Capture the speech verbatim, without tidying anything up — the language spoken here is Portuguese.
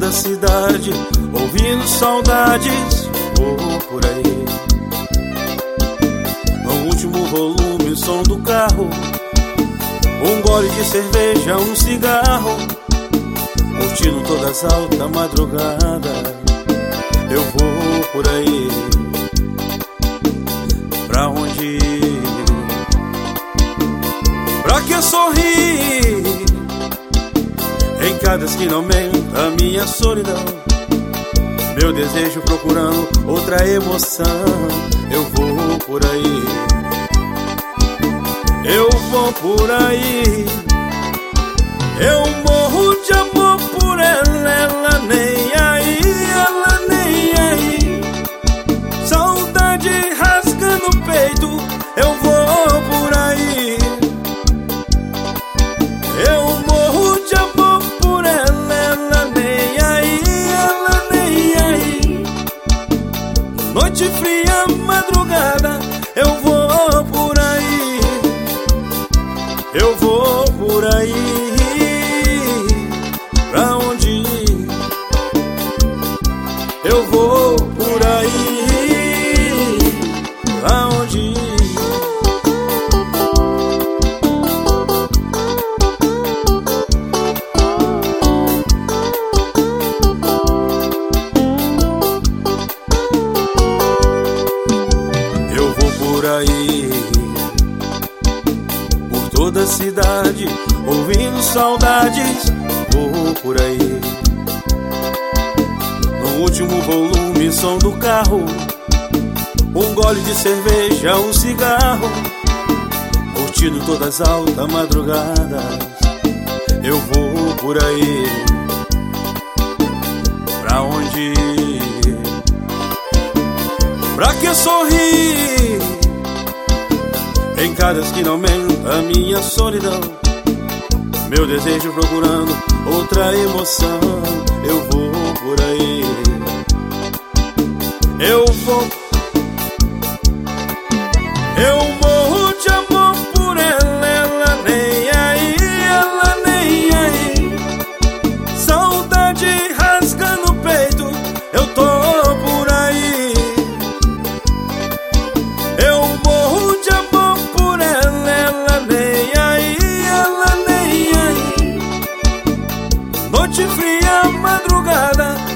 toda a cidade, ouvindo saudades, vou por aí. No último volume, o som do carro, um gole de cerveja, um cigarro, curtindo toda essa alta madrugada. Eu vou por aí. Pra onde ir? Pra que sorrir? Em cada esquina aumenta a minha solidão, meu desejo procurando outra emoção. Eu vou por aí, eu vou por aí. Eu morro de amor por ela, ela nem aí, ela nem aí. Saudade rasgando o peito, eu vou por aí. Eu morro de amor por ela, ela nem aí, ela nem aí. Noite fria, madrugada, eu vou por aí. Eu vou por aí. Pra onde ir? Eu vou por aí. Pra onde ir? Eu vou por aí, por toda a cidade, ouvindo saudades, vou por aí. No último volume, som do carro, um gole de cerveja, um cigarro, curtindo todas as altas madrugadas. Eu vou por aí. Pra onde ir? Pra que sorrir? Em cada esquina aumenta a minha solidão, meu desejo procurando outra emoção. Eu vou por aí. Eu vou. Eu morro de amor por ela, ela nem aí, ela nem aí. Saudade rasgando o peito, eu tô por aí. Eu morro de amor por ela, ela nem aí, ela nem aí. Noite fria, madrugada,